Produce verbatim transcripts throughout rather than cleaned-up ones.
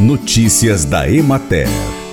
Notícias da Emater.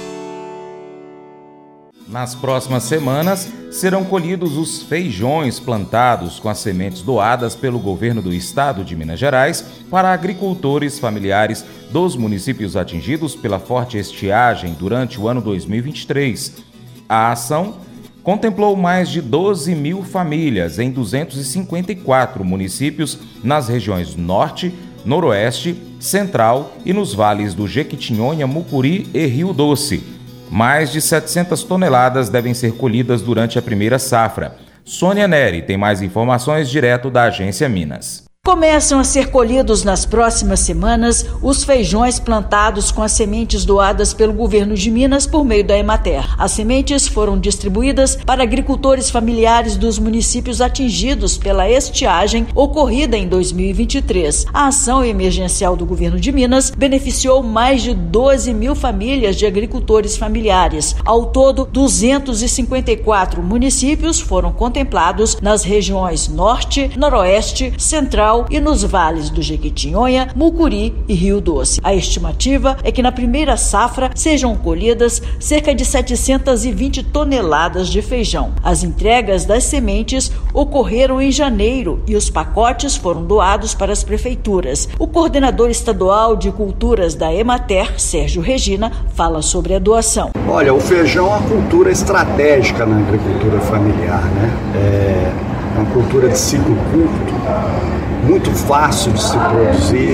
Nas próximas semanas, serão colhidos os feijões plantados com as sementes doadas pelo governo do estado de Minas Gerais para agricultores familiares dos municípios atingidos pela forte estiagem durante o ano dois mil e vinte e três. A ação contemplou mais de doze mil famílias em duzentos e cinquenta e quatro municípios nas regiões Norte, Noroeste, Central e nos vales do Jequitinhonha, Mucuri e Rio Doce. Mais de setecentas toneladas devem ser colhidas durante a primeira safra. Sônia Neri tem mais informações direto da Agência Minas. Começam a ser colhidos nas próximas semanas os feijões plantados com as sementes doadas pelo governo de Minas por meio da Emater. As sementes foram distribuídas para agricultores familiares dos municípios atingidos pela estiagem ocorrida em dois mil e vinte e três. A ação emergencial do governo de Minas beneficiou mais de doze mil famílias de agricultores familiares. Ao todo, duzentos e cinquenta e quatro municípios foram contemplados nas regiões Norte, Noroeste, Central e nos vales do Jequitinhonha, Mucuri e Rio Doce. A estimativa é que na primeira safra sejam colhidas cerca de setecentas e vinte toneladas de feijão. As entregas das sementes ocorreram em janeiro e os pacotes foram doados para as prefeituras. O coordenador estadual de culturas da Emater, Sérgio Regina, fala sobre a doação. Olha, o feijão é uma cultura estratégica na agricultura familiar, né? É uma cultura de ciclo curto, muito fácil de se produzir,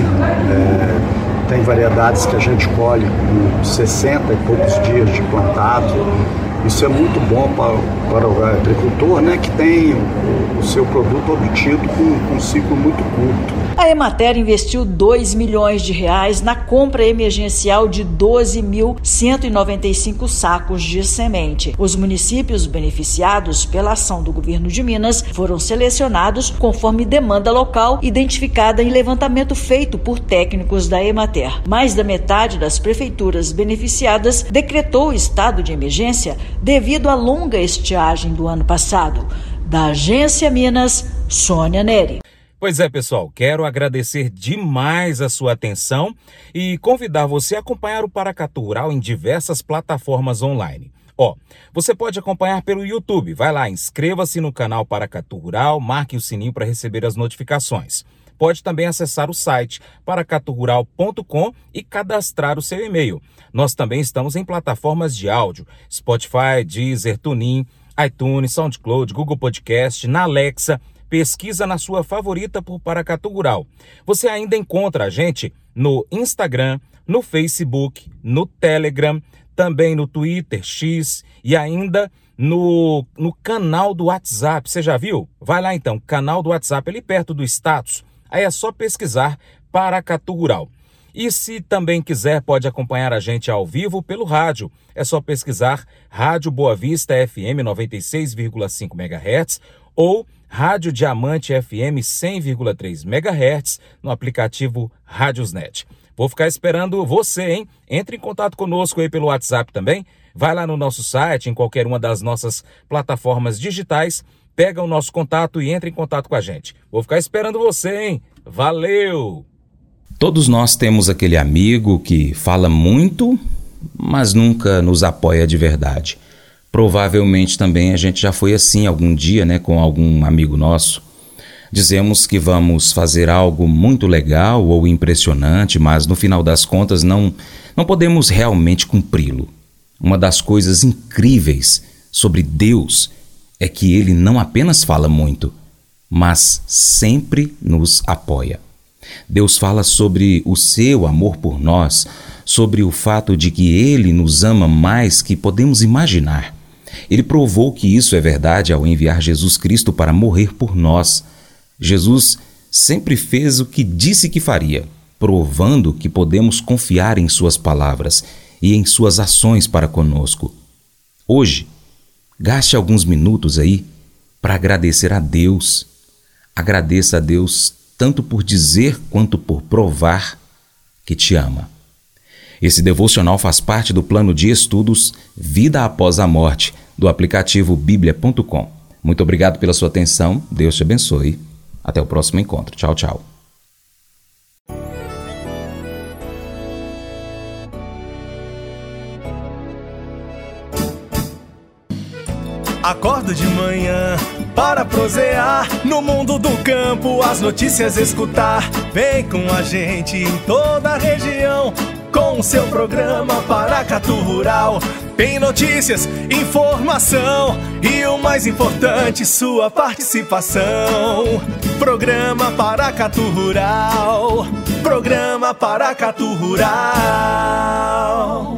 é, tem variedades que a gente colhe com sessenta e poucos dias de plantado. Isso é muito bom para, para o agricultor, né, que tem o, o seu produto obtido com, com um ciclo muito curto. A Emater investiu dois milhões de reais na compra emergencial de doze mil cento e noventa e cinco sacos de semente. Os municípios beneficiados pela ação do governo de Minas foram selecionados conforme demanda local identificada em levantamento feito por técnicos da Emater. Mais da metade das prefeituras beneficiadas decretou o estado de emergência devido à longa estiagem do ano passado. Da Agência Minas, Sônia Neri. Pois é, pessoal, quero agradecer demais a sua atenção e convidar você a acompanhar o Paracatu Rural em diversas plataformas online. Ó, você pode acompanhar pelo YouTube, vai lá, inscreva-se no canal Paracatu Rural, marque o sininho para receber as notificações. Pode também acessar o site paracatu rural ponto com e cadastrar o seu e-mail. Nós também estamos em plataformas de áudio, Spotify, Deezer, TuneIn, iTunes, SoundCloud, Google Podcast, na Alexa. Pesquisa na sua favorita por Paracatu Rural. Você ainda encontra a gente no Instagram, no Facebook, no Telegram, também no Twitter, X e ainda no, no canal do WhatsApp. Você já viu? Vai lá então, canal do WhatsApp ali perto do status. Aí é só pesquisar Paracatu Rural. E se também quiser, pode acompanhar a gente ao vivo pelo rádio. É só pesquisar Rádio Boa Vista F M noventa e seis vírgula cinco megahertz ou Rádio Diamante F M cem vírgula três megahertz no aplicativo Rádiosnet. Vou ficar esperando você, hein? Entre em contato conosco aí pelo WhatsApp também. Vai lá no nosso site, em qualquer uma das nossas plataformas digitais, pega o nosso contato e entra em contato com a gente. Vou ficar esperando você, hein? Valeu! Todos nós temos aquele amigo que fala muito, mas nunca nos apoia de verdade. Provavelmente também a gente já foi assim algum dia, né, com algum amigo nosso. Dizemos que vamos fazer algo muito legal ou impressionante, mas no final das contas não, não podemos realmente cumpri-lo. Uma das coisas incríveis sobre Deus é que Ele não apenas fala muito, mas sempre nos apoia. Deus fala sobre o seu amor por nós, sobre o fato de que Ele nos ama mais que podemos imaginar. Ele provou que isso é verdade ao enviar Jesus Cristo para morrer por nós. Jesus sempre fez o que disse que faria, provando que podemos confiar em suas palavras e em suas ações para conosco. Hoje, gaste alguns minutos aí para agradecer a Deus. Agradeça a Deus tanto por dizer quanto por provar que te ama. Esse devocional faz parte do plano de estudos Vida Após a Morte, do aplicativo bíblia ponto com. Muito obrigado pela sua atenção, Deus te abençoe. Até o próximo encontro. Tchau, tchau. Acordo de manhã para prosear no mundo do campo, as notícias escutar. Vem com a gente em toda a região com o seu programa Paracatu Rural. Tem notícias, informação e o mais importante, sua participação. Programa Paracatu Rural. Programa Paracatu Rural.